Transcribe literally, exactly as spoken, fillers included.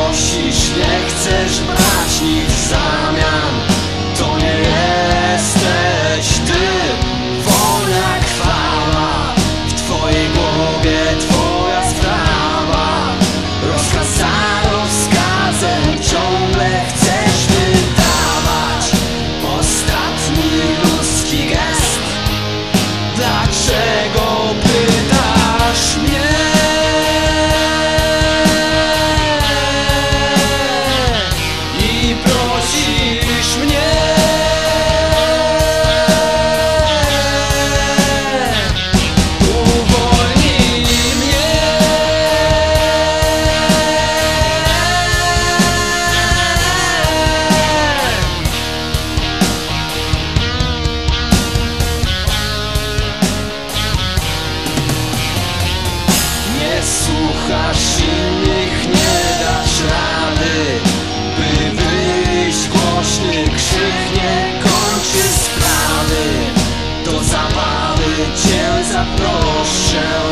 prosisz, nie chcesz brać nic w zamian. To nie jesteś ty, wolna chwała. W twojej głowie twoja sprawa. Rozkaz za rozkazem ciągle chcesz wydawać. Ostatni ludzki gest. Dlaczego pytasz mnie? I prosisz mnie. Uwolnij mnie. Nie słuchasz innych, nie dasz rady, by wyjść głośny krzyk nie kończy sprawy. Do zabawy cię zaproszę.